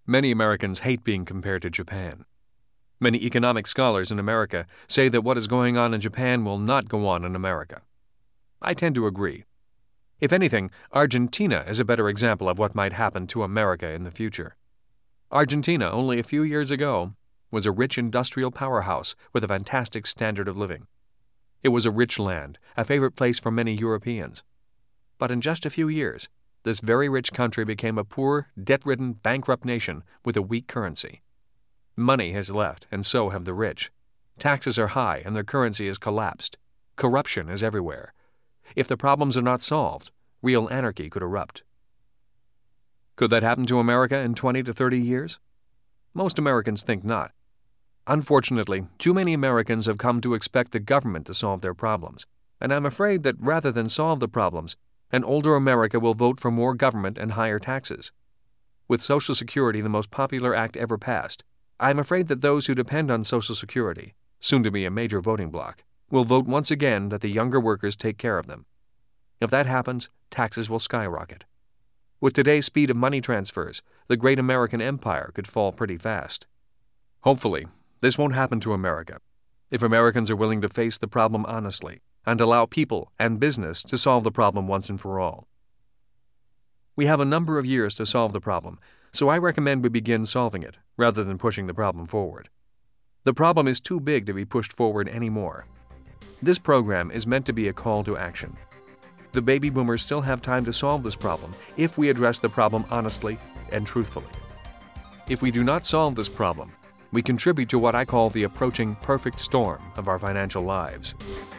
Many Americans hate being compared to Japan. Many economic scholars in America say that what is going on in Japan will not go on in America. I tend to agree. If anything, Argentina is a better example of what might happen to America in the future. Argentina, only a few years ago, was a rich industrial powerhouse with a fantastic standard of living. It was a rich land, a favorite place for many Europeans. But in just a few years, this very rich country became a poor, debt-ridden, bankrupt nation with a weak currency. Money has left, and so have the rich. Taxes are high, and their currency has collapsed. Corruption is everywhere. If the problems are not solved, real anarchy could erupt. Could that happen to America in 20 to 30 years? Most Americans think not. Unfortunately, too many Americans have come to expect the government to solve their problems, and I'm afraid that rather than solve the problems, an older America will vote for more government and higher taxes. With Social Security the most popular act ever passed, I'm afraid that those who depend on Social Security, soon to be a major voting bloc, will vote once again that the younger workers take care of them. If that happens, taxes will skyrocket. With today's speed of money transfers, the great American empire could fall pretty fast. Hopefully, this won't happen to America, if Americans are willing to face the problem honestly and allow people and business to solve the problem once and for all. We have a number of years to solve the problem, so I recommend we begin solving it rather than pushing the problem forward. The problem is too big to be pushed forward anymore. This program is meant to be a call to action. The baby boomers still have time to solve this problem if we address the problem honestly and truthfully. If we do not solve this problem, we contribute to what I call the approaching perfect storm of our financial lives.